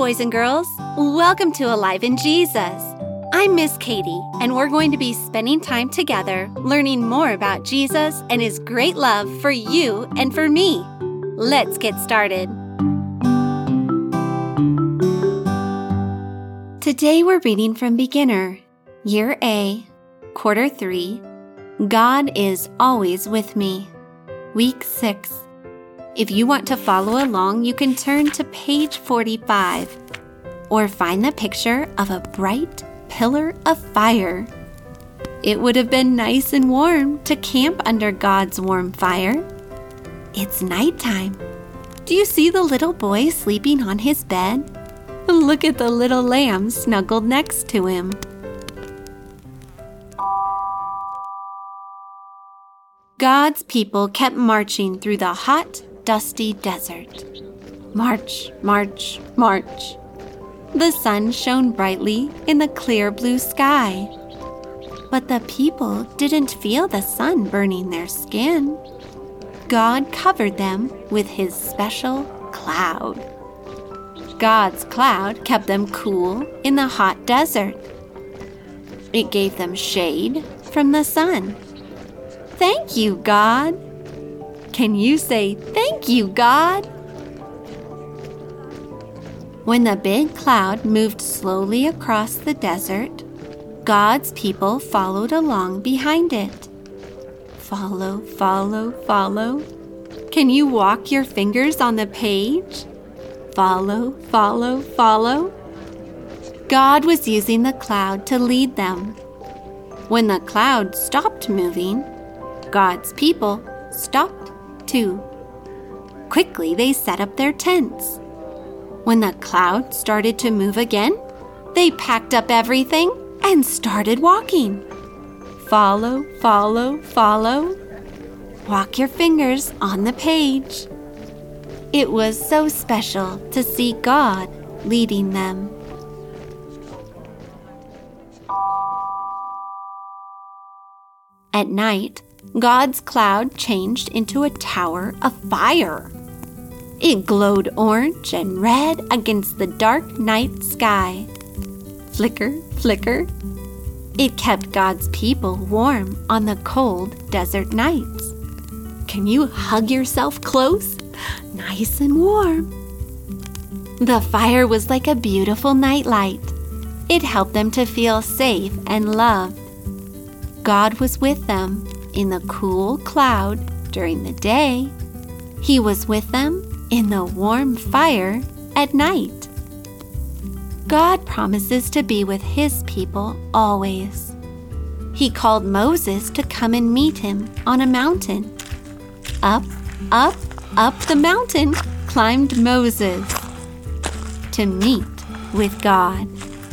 boys and girls. Welcome to Alive in Jesus. I'm Miss Katie, and we're going to be spending time together learning more about Jesus and His great love for you and for me. Let's get started. Today we're reading from Beginner, Year A, Quarter 3, God is Always With Me, Week 6. If you want to follow along, you can turn to page 45 or find the picture of a bright pillar of fire. It would have been nice and warm to camp under God's warm fire. It's nighttime. Do you see the little boy sleeping on his bed? Look at the little lamb snuggled next to him. God's people kept marching through the hot, dusty desert. March, march, march. The sun shone brightly in the clear blue sky. But the people didn't feel the sun burning their skin. God covered them with His special cloud. God's cloud kept them cool in the hot desert. It gave them shade from the sun. Thank you, God. Can you say, "Thank you, God"? When the big cloud moved slowly across the desert, God's people followed along behind it. Follow, follow, follow. Can you walk your fingers on the page? Follow, follow, follow. God was using the cloud to lead them. When the cloud stopped moving, God's people stopped too. Quickly, they set up their tents. When the cloud started to move again, they packed up everything and started walking. Follow, follow, follow. Walk your fingers on the page. It was so special to see God leading them. At night, God's cloud changed into a tower of fire. It glowed orange and red against the dark night sky. Flicker, flicker. It kept God's people warm on the cold desert nights. Can you hug yourself close? Nice and warm. The fire was like a beautiful nightlight. It helped them to feel safe and loved. God was with them in the cool cloud during the day. He was with them in the warm fire at night. God promises to be with His people always. He called Moses to come and meet Him on a mountain. Up, up, up the mountain climbed Moses to meet with God.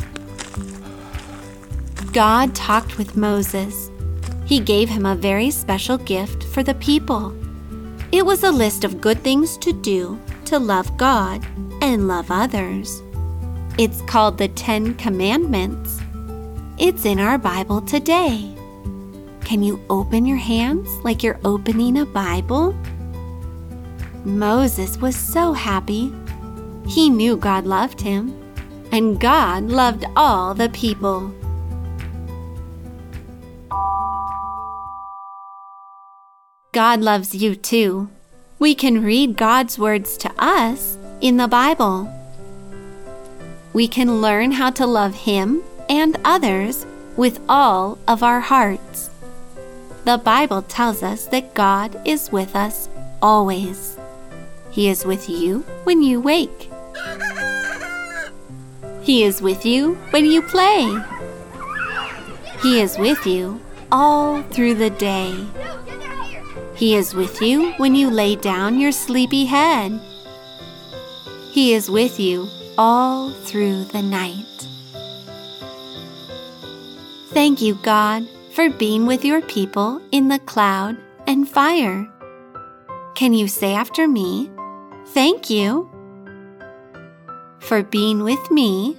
God talked with Moses. He gave him a very special gift for the people. It was a list of good things to do to love God and love others. It's called the 10 Commandments. It's in our Bible today. Can you open your hands like you're opening a Bible? Moses was so happy. He knew God loved him, and God loved all the people. God loves you too. We can read God's words to us in the Bible. We can learn how to love Him and others with all of our hearts. The Bible tells us that God is with us always. He is with you when you wake. He is with you when you play. He is with you all through the day. He is with you when you lay down your sleepy head. He is with you all through the night. Thank you, God, for being with your people in the cloud and fire. Can you say after me, "Thank you for being with me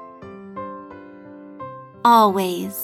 always"?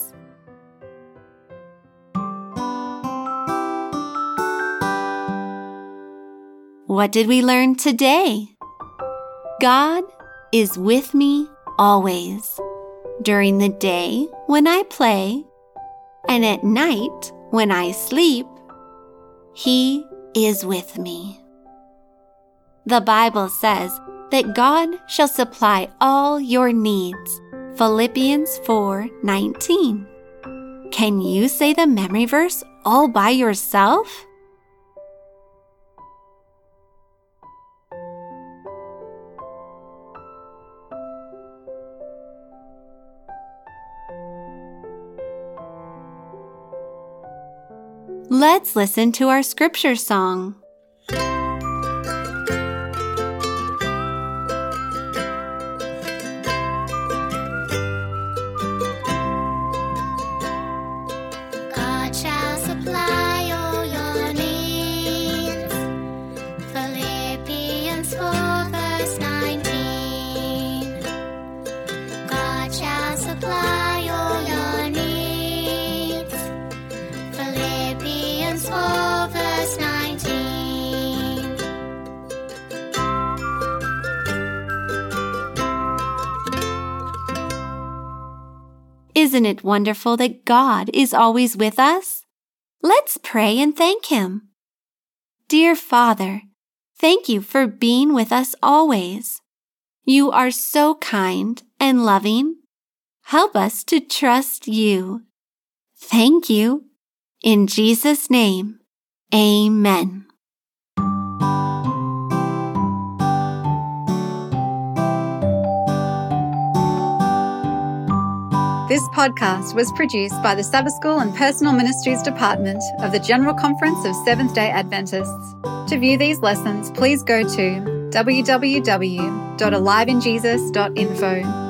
What did we learn today? God is with me always, during the day when I play, and at night when I sleep. He is with me. The Bible says that God shall supply all your needs. Philippians 4:19. Can you say the memory verse all by yourself? Let's listen to our scripture song. God shall supply all your needs. Philippians 4:19. God shall supply all your needs. Philippians 4:19. Isn't it wonderful that God is always with us? Let's pray and thank Him. Dear Father, thank you for being with us always. You are so kind and loving. Help us to trust you. Thank you. In Jesus' name, amen. This podcast was produced by the Sabbath School and Personal Ministries Department of the General Conference of Seventh-day Adventists. To view these lessons, please go to www.aliveinjesus.info.